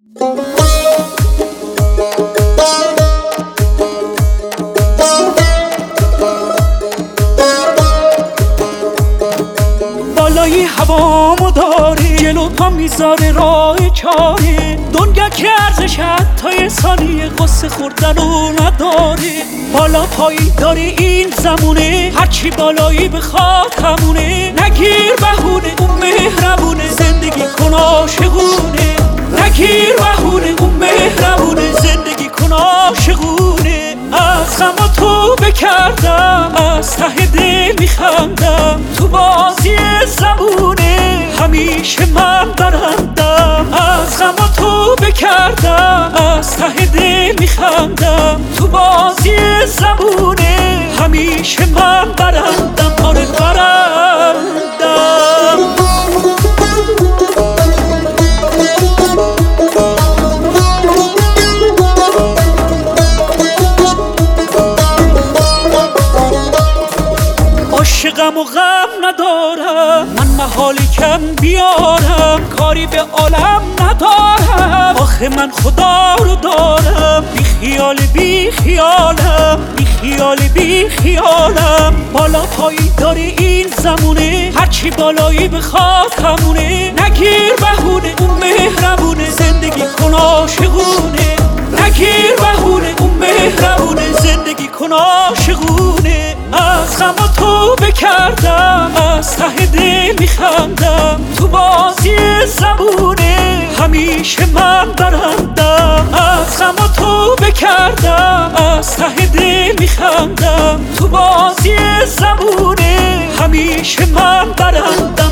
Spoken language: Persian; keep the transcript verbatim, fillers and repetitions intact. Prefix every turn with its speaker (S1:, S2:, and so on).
S1: بالای هوامو داری، جلو پا میذاره راه چاری. دنیا که ارزش حتی ثانیه قصه خوردنو نداری. بالا پایی داری این زمونه، هرچی بالایی بخواد همونه. نگیر بهونه اون مهربونه، زندگی کن عاشقونه. نگیر بهونه اون مهربونه، زندگی کن عاشقونه. از غم تو بکردم، از ته دل میخندم. تو بازی زبونه همیشه من برندم. از غم تو بکردم، از ته دل میخندم. تو بازی زبونه همیشه من برندم. آره برندم. عاشقم و غم ندارم، من محالی کم بیارم. کاری به عالم ندارم، آخه من خدا رو دارم. بی خیال بی خیالم، بی خیال بی خیالم. بالا پایی داری این زمونه، هرچی بالایی بخواد همونه. نگیر بهونه اون مهربونه، زندگی کن عاشقونه. نگیر بهونه اون مهربونه، زندگی کن عاشقونه. از غم تو بکردم، از ته دل میخندم. تو بازی زبونه همیشه من برندم. از غم تو بکردم، از ته دل میخندم. تو بازی زبونه همیشه من برندم.